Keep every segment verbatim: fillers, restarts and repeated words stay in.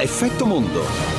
Effetto Mondo.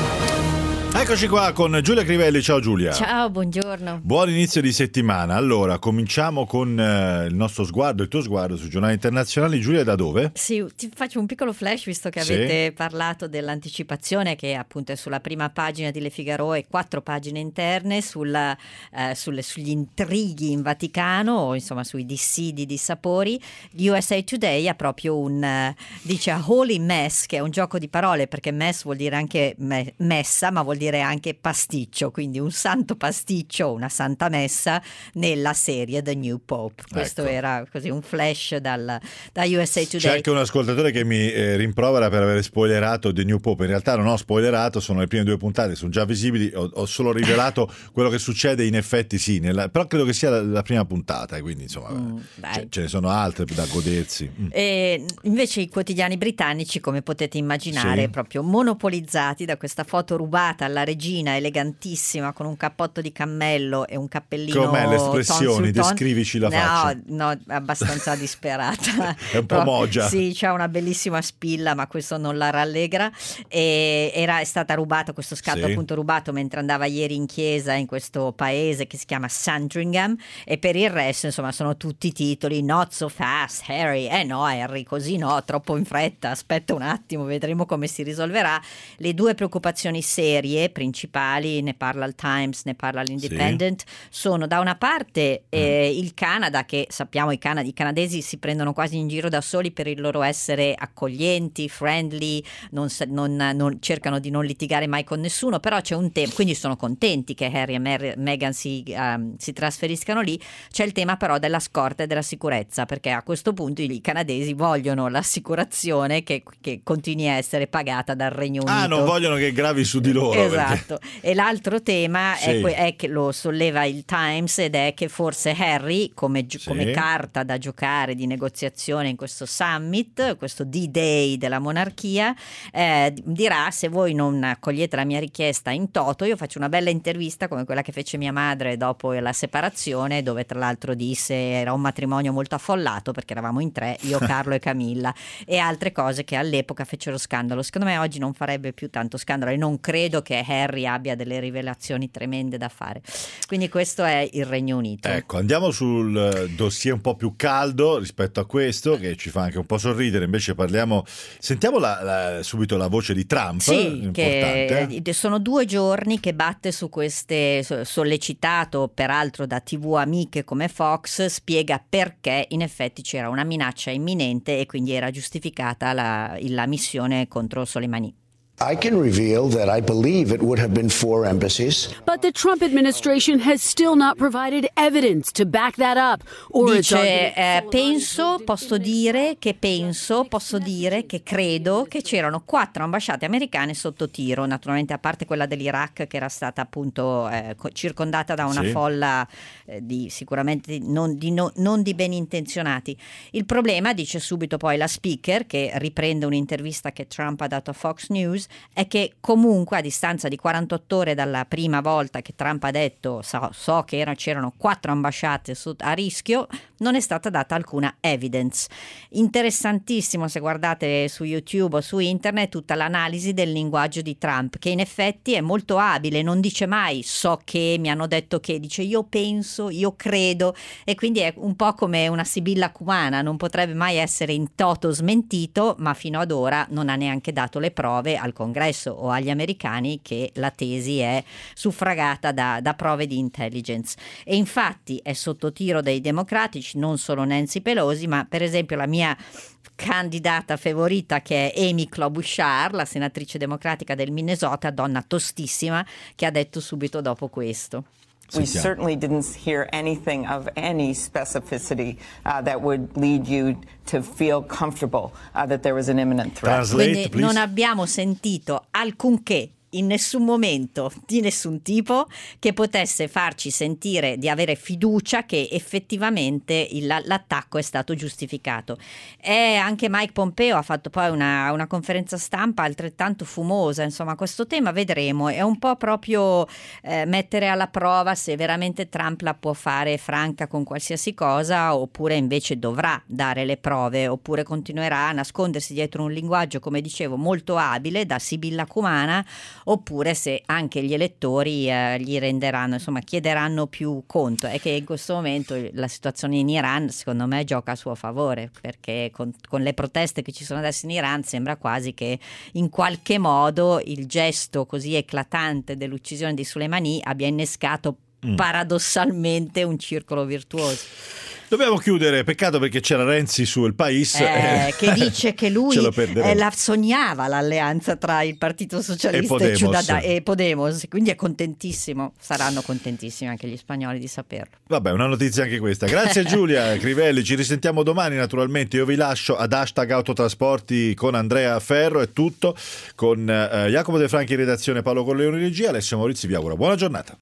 Eccoci qua con Giulia Crivelli. Ciao Giulia. Ciao, buongiorno. Buon inizio di settimana. Allora, cominciamo con eh, il nostro sguardo, il tuo sguardo sui giornali internazionali. Giulia, da dove? Sì, ti faccio un piccolo flash visto che Sì. avete parlato dell'anticipazione che appunto è sulla prima pagina di Le Figaro e quattro pagine interne sulla, eh, sulle, sugli intrighi in Vaticano, o insomma sui dissidi di sapori. U S A Today ha proprio un, eh, dice a holy mess, che è un gioco di parole perché mess vuol dire anche me- messa, ma vuol dire anche pasticcio, quindi un santo pasticcio, una santa messa nella serie The New Pope. Questo Ecco. era così un flash dal, da U S A Today. C'è anche un ascoltatore che mi eh, rimprovera per aver spoilerato The New Pope. In realtà non ho spoilerato, sono le prime due puntate, sono già visibili, ho, ho solo rivelato quello che succede. In effetti sì, nella, però credo che sia la, la prima puntata, quindi insomma Mm, ce, ce ne sono altre da godersi. Mm. E invece i quotidiani britannici, come potete immaginare, Sì. proprio monopolizzati da questa foto rubata alla regina elegantissima con un cappotto di cammello e un cappellino. Com'è le espressioni? ton su ton. Descrivici la faccia. No, no, abbastanza disperata. È un po' Però, mogia. Sì, c'è una bellissima spilla, ma questo non la rallegra. E era è stata rubata, questo scatto Sì. appunto rubato mentre andava ieri in chiesa in questo paese che si chiama Sandringham, e per il resto insomma sono tutti titoli: not so fast Harry, eh no Harry, così no, troppo in fretta, aspetta un attimo, vedremo come si risolverà. Le due preoccupazioni serie principali, ne parla il Times, ne parla l'Independent, sì. sono da una parte eh, mm. il Canada, che sappiamo i, Can- i canadesi si prendono quasi in giro da soli per il loro essere accoglienti, friendly, non, non, non cercano di non litigare mai con nessuno, però c'è un tema, quindi sono contenti che Harry e Mer- Meghan si, um, si trasferiscano lì. C'è il tema però della scorta e della sicurezza, perché a questo punto i canadesi vogliono l'assicurazione che, che continui a essere pagata dal Regno Unito. Ah, non vogliono che gravi su di loro. Esatto. Perché... E l'altro tema sì. è, que- è che lo solleva il Times, ed è che forse Harry, come, gi- sì. come carta da giocare di negoziazione in questo summit, questo D-Day della monarchia, eh, dirà: se voi non accogliete la mia richiesta in toto, io faccio una bella intervista come quella che fece mia madre dopo la separazione, dove tra l'altro disse era un matrimonio molto affollato perché eravamo in tre, io, Carlo e Camilla, e altre cose che all'epoca fecero scandalo. Secondo me oggi non farebbe più tanto scandalo, e non credo che Harry abbia delle rivelazioni tremende da fare. Quindi questo è il Regno Unito. Ecco, andiamo sul dossier un po' più caldo rispetto a questo, che ci fa anche un po' sorridere. Invece parliamo, sentiamo la, la, subito la voce di Trump. Sì, importante. Che sono due giorni che batte su queste, sollecitato peraltro da tivù amiche come Fox, spiega perché in effetti c'era una minaccia imminente e quindi era giustificata la, la missione contro Soleimani. I can reveal that I believe it would have been four embassies. But the Trump administration has still not provided evidence to back that up. Or Dice, eh, penso, posso dire che penso, posso dire che credo che c'erano quattro ambasciate americane sotto tiro, naturalmente a parte quella dell'Iraq che era stata appunto eh, circondata da una sì. folla eh, di sicuramente non di, no, non di ben intenzionati. Il problema, dice subito poi la speaker, che riprende un'intervista che Trump ha dato a Fox News, è che comunque a distanza di quarantotto ore dalla prima volta che Trump ha detto so, so che era, c'erano quattro ambasciate su, a rischio, non è stata data alcuna evidence. Interessantissimo, se guardate su YouTube o su internet, tutta l'analisi del linguaggio di Trump, che in effetti è molto abile, non dice mai so che, mi hanno detto che, dice io penso, io credo, e quindi è un po' come una sibilla cumana, non potrebbe mai essere in toto smentito, ma fino ad ora non ha neanche dato le prove al Congresso o agli americani che la tesi è suffragata da, da prove di intelligence. E infatti è sotto tiro dei democratici, non solo Nancy Pelosi, ma per esempio la mia candidata favorita, che è Amy Klobuchar, la senatrice democratica del Minnesota, donna tostissima, che ha detto subito dopo questo: We certainly didn't hear anything of any specificity uh, that would lead you to feel comfortable uh, that there was an imminent threat. Translate, Quindi please. non abbiamo sentito alcunché in nessun momento di nessun tipo che potesse farci sentire di avere fiducia che effettivamente il, l'attacco è stato giustificato. E anche Mike Pompeo ha fatto poi una, una conferenza stampa altrettanto fumosa, insomma questo tema vedremo, è un po' proprio eh, mettere alla prova se veramente Trump la può fare franca con qualsiasi cosa, oppure invece dovrà dare le prove, oppure continuerà a nascondersi dietro un linguaggio, come dicevo, molto abile da Sibilla Cumana, oppure se anche gli elettori eh, gli renderanno, insomma chiederanno più conto. È che in questo momento la situazione in Iran secondo me gioca a suo favore, perché con, con le proteste che ci sono adesso in Iran sembra quasi che in qualche modo il gesto così eclatante dell'uccisione di Soleimani abbia innescato mm. paradossalmente un circolo virtuoso. Dobbiamo chiudere, peccato perché c'era Renzi su Il País eh, che dice che lui eh, la sognava l'alleanza tra il Partito Socialista e, e, Ciudadano, e Podemos, quindi è contentissimo, saranno contentissimi anche gli spagnoli di saperlo. Vabbè, una notizia anche questa. Grazie Giulia Crivelli, ci risentiamo domani naturalmente. Io vi lascio ad hashtag Autotrasporti con Andrea Ferro, è tutto, con eh, Jacopo De Franchi in redazione, Paolo Corleone in regia, Alessio Maurizi vi auguro buona giornata.